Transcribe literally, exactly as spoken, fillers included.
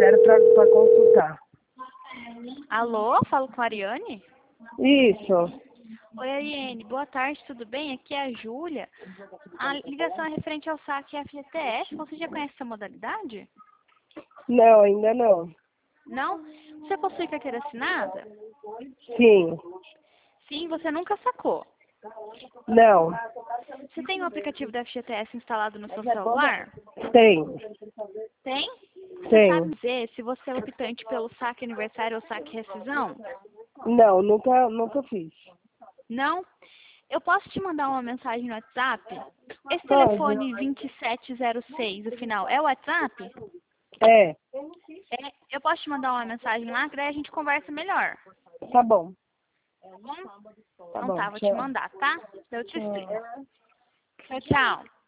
fizeram para consultar. Alô, falo com a Ariane? Isso. Oi, Ariane, boa tarde, tudo bem? Aqui é a Júlia. A ligação é referente ao saque F G T S. Você já conhece essa modalidade? Não, ainda não. Não? Você possui carteira assinada? Sim. Sim, você nunca sacou. Não. Você tem o aplicativo da F G T S instalado no seu celular? Tem. Tem? Você Tem. sabe dizer se você é optante pelo saque aniversário ou saque rescisão? Não, nunca, nunca fiz. Não? Eu posso te mandar uma mensagem no WhatsApp? Esse Pode. telefone vinte e sete zero seis, o final, é o WhatsApp? É. É, eu posso te mandar uma mensagem lá, que daí a gente conversa melhor. Tá bom. Tá bom? Tá Então bom. tá, vou te Tchau. mandar, tá? Eu te Tchau. explico. Tchau, tchau.